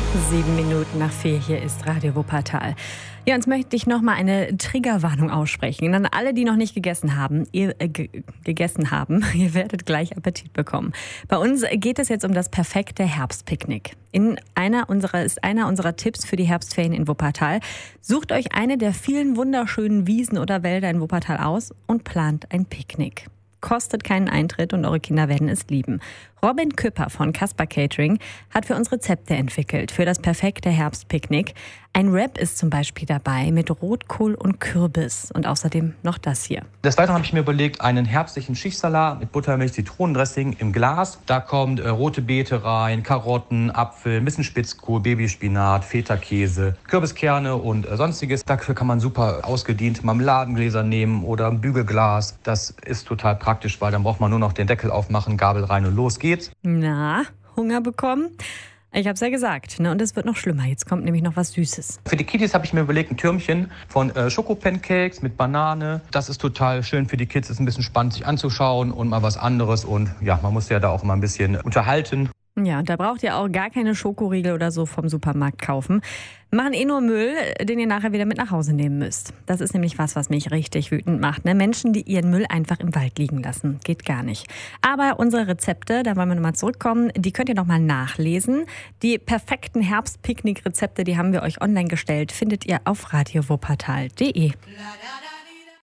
7 Minuten nach 4, hier ist Radio Wuppertal. Ja, jetzt möchte ich noch mal eine Triggerwarnung aussprechen. An alle, die noch nicht gegessen haben, ihr werdet gleich Appetit bekommen. Bei uns geht es jetzt um das perfekte Herbstpicknick. Einer unserer Tipps für die Herbstferien in Wuppertal. Sucht euch eine der vielen wunderschönen Wiesen oder Wälder in Wuppertal aus und plant ein Picknick. Kostet keinen Eintritt und eure Kinder werden es lieben. Robin Küpper von Kasper Catering hat für uns Rezepte entwickelt für das perfekte Herbstpicknick. Ein Wrap ist zum Beispiel dabei mit Rotkohl und Kürbis und außerdem noch das hier. Des Weiteren habe ich mir überlegt, einen herbstlichen Schichtsalat mit Buttermilch, Zitronendressing im Glas. Da kommt rote Beete rein, Karotten, Apfel, ein bisschen Spitzkohl, Babyspinat, Feta-Käse, Kürbiskerne und Sonstiges. Dafür kann man super ausgedient Marmeladengläser nehmen oder ein Bügelglas. Das ist total praktisch, weil dann braucht man nur noch den Deckel aufmachen, Gabel rein und los geht's. Na, Hunger bekommen? Ich hab's ja gesagt, ne? Und es wird noch schlimmer. Jetzt kommt nämlich noch was Süßes. Für die Kiddies habe ich mir überlegt, ein Türmchen von Schokopancakes mit Banane. Das ist total schön für die Kids. Ist ein bisschen spannend, sich anzuschauen und mal was anderes. Und ja, man muss ja da auch immer ein bisschen unterhalten. Ja, und da braucht ihr auch gar keine Schokoriegel oder so vom Supermarkt kaufen. Machen nur Müll, den ihr nachher wieder mit nach Hause nehmen müsst. Das ist nämlich was mich richtig wütend macht. Ne? Menschen, die ihren Müll einfach im Wald liegen lassen. Geht gar nicht. Aber unsere Rezepte, da wollen wir nochmal zurückkommen, die könnt ihr nochmal nachlesen. Die perfekten Herbstpicknick-Rezepte, die haben wir euch online gestellt, findet ihr auf radiowuppertal.de.